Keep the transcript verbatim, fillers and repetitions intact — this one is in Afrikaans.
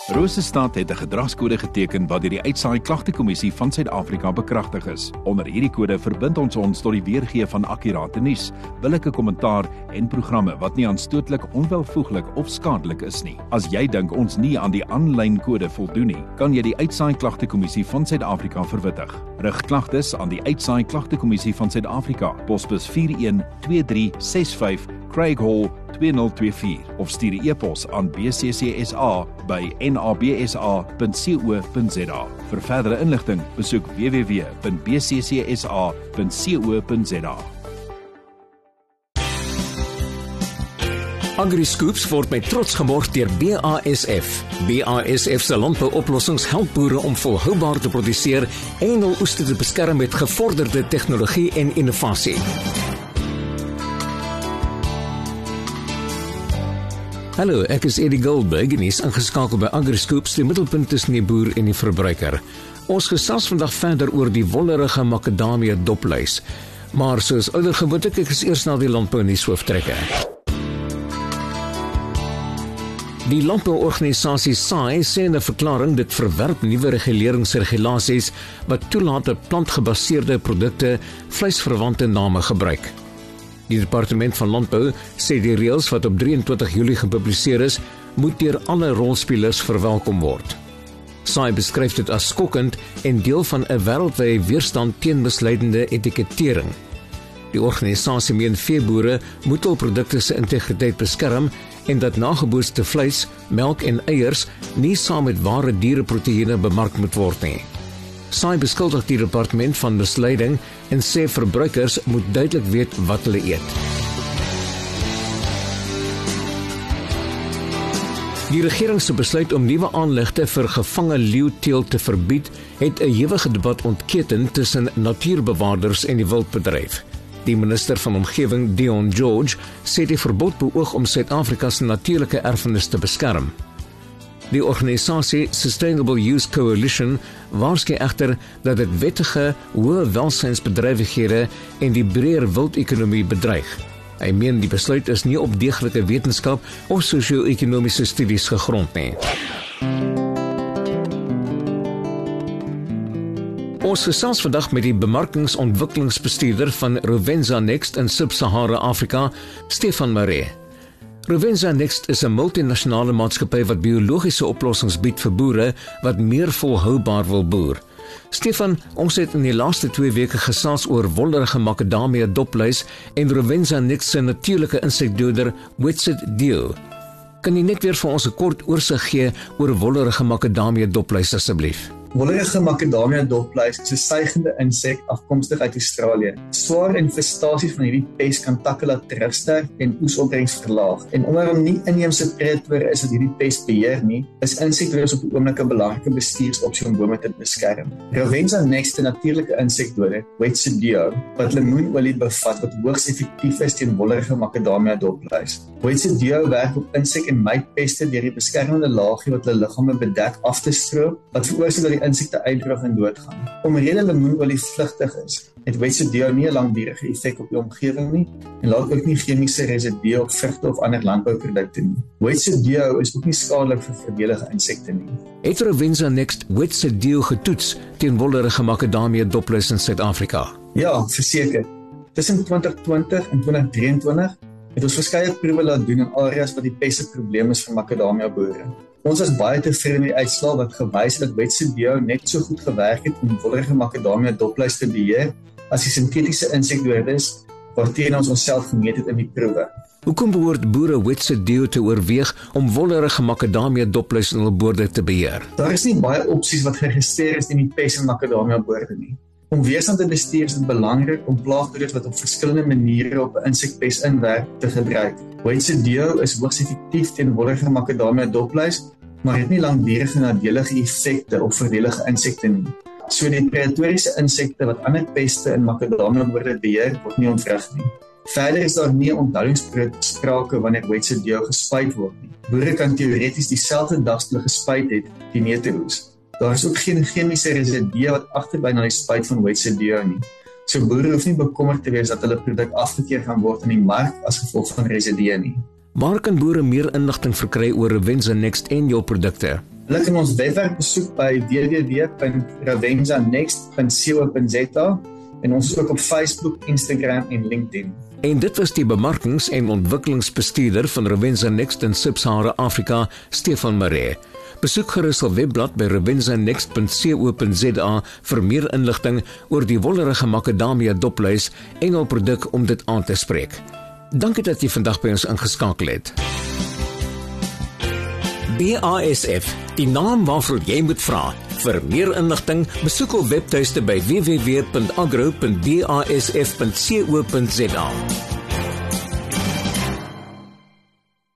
Rosestad het 'n gedragskode geteken wat deur die Uitsaai Klagtekommissie van Suid-Afrika bekragtig is. Onder hierdie kode verbind ons ons tot die weergee van akkurate nuus, billike kommentaar en programme wat nie aanstootlik, onwelvoeglik of skadelik is nie. As jy dink ons nie aan die aanlyn kode voldoen nie, kan jy die Uitsaai Klagtekommissie van Suid-Afrika verwittig. Rig klagtes aan die Uitsaai Klagtekommissie van Suid-Afrika, posbus vier een twee drie ses vyf, Craig Hall twee nul twee vier of stuur 'n e-pos aan b c c s a by n a b s a punt co punt z a. Vir verdere inligting, besoek w w w punt b c c s a punt co punt z a. AgriScoops word met trots geborg deur B A S F. B A S F se landbouoplossings help boere om volhoubaar te produseer en hul oeste te beskerm met gevorderde tegnologie en innovasie. Hallo, ek is Eddie Goldberg en is ingeskakel by AgriScoops, die middelpunt tussen die boer en die verbruiker. Ons gesels vandag verder oor die wollerige makadamia dopluis. Maar soos ouer gewoonte, ek is eers na die landbou nuus hooftrekke. Die landbouorganisasie S A I sê in 'n verklaring dit verwerp nuwe reguleringsregulasies wat toelaat dat plantgebaseerde produkte vleisverwante name gebruik. Die Departement van Landbou sê die reëls wat op drie en twintig Julie gepubliseer is, moet deur alle rolspelers verwelkom word. S A I beskryf dit as skokkend en deel van 'n wêreldwye weerstand teen misleidende etikettering. Die organisasie meen veeboere moet hul produkte se integriteit beskerm en dat nagebootste vleis, melk en eiers nie saam met ware diereproteïene bemark moet word nie. S A I beskuldig die departement van misleiding en sê verbruikers moet duidelik weet wat hulle eet. Die regering se besluit om nuwe aanlegte vir gevange leeuteelt te verbied, het 'n ewige debat ontketen tussen natuurbewaarders en die wildbedryf. Die minister van Omgewing, Dion George, sê die verbod beoog om Suid-Afrika se natuurlike erfenis te beskerm. Die organisasie Sustainable Use Coalition waarsku egter dat dit wettige, hoë welsynsbedrywighede en die breër wildekonomie bedreig. Hy meen die besluit is nie op deeglike wetenskap of sosio-ekonomiese studies gegrond nie. Ons gesels vandag met die bemarkingsontwikkelingsbestuurder van Rovensa Next in Sub-Sahara Afrika, Stefan Maree. Rovensa Next is 'n multinasjonale maatskappy wat biologiese oplossings bied vir boere wat meer volhoubaar wil boer. Stefan, ons het in die laaste twee weke gesels oor wollerige makadamia dopluis en Rovensa Next se natuurlike insekdoder Wetsit Deo. Kan jy net weer vir ons 'n kort oorsig gee oor wollerige makadamia dopluis asseblief? Wollerige makadamia dopluis is 'n suigende insek afkomstig uit Australië. Swaar infestasies van hierdie pes kan takke laat terugsterk en oesopbrengs verlaag. En omdat hom nie inheemse predatore is wat hierdie pes beheer nie, is insekdoders op die oomblik 'n belangrike bestuursopsie om bome te beskerm. Rovensa Next, 'n natuurlike insekdoder, Wetsit Deo, wat lemoenolie bevat wat hoogs effektief is teen wollerige makadamia dopluis. Wetsit Deo werk op insek- en mytpeste deur die beskermende laagie wat hulle liggame bedek af te stroop, wat veroorsaak dat die insekte uitdroog en doodgaan. Omrede lemoenolie vlugtig is, het Wetsit Deo nie 'n langdurige effek op die omgewing nie en laat ook nie chemiese residue op vrugte of ander landbouprodukte nie. Wetsit Deo is ook nie skadelik vir verdelige insekte nie. Het Rovensa Next Wetsit Deo getoets teen wollerige makadamia dopluis in Suid-Afrika? Ja, verseker. Tussen twintig twintig en twintig drieëntwintig het ons verskeie proewe laat doen in areas wat die pes 'n probleem is vir makadamia boere. Ons was baie tevrede met die uitslae wat gewys het dat Wetsit Deo net so goed gewerk het om wollerige makadamia dopluis te beheer as die sintetiese insekdoders waarteen ons onsself gemeet het in die proewe. Hoekom behoort boere Wetsit Deo te oorweeg om wollerige makadamia dopluis in hul boorde te beheer? Daar is nie baie opsies wat geregistreer is in die pes en makadamia boorde nie. Om weerstand te bestuur is dit belangrik om plaagdoders wat op verskillende maniere op 'n insekpes inwerk te gebruik. Wetsit Deo is hoogs effektief teen wollerige makadamia dopluis, maar het nie langdurige nadelige effekte op verdelige insekte nie. So die predatoriese insekte wat ander peste in makadamia boorde beheer, word nie ontwrig nie. Verder is daar nie 'n onthoudingsproot sprake wanneer Wetsit Deo gespuit word nie. Boere kan teoreties dieselfde dag as hulle gespuit het, die neute oes. Daar is ook geen chemiese residue wat agterbly na die spuit van Wetsit Deo nie. So boere hoef nie bekommerd te wees dat hulle produk afgekeer gaan word in die mark as gevolg van residue nie. Waar kan boere meer inligting verkry oor Rovensa Next en jou produkte? Hulle kan ons webwerf besoek by w w w punt ravenza next punt co punt z a en ons is ook op Facebook, Instagram en LinkedIn. En dit was die bemarkings- en ontwikkelingsbestuurder van Ravenza Next in Sub-Sahara Afrika, Stefan Maree. Besoek gerus ons webblad by ravenza next punt co punt z a vir meer inligting oor die wollerige makadamia dopluis, engelproduk om dit aan te spreek. Dankie dat jy vandag by ons ingeskakel het. B A S F, die naam waarvoor jy moet vra. Vir meer inligting, besoek ons webtuiste by w w w punt agro punt b a s f punt co punt z a.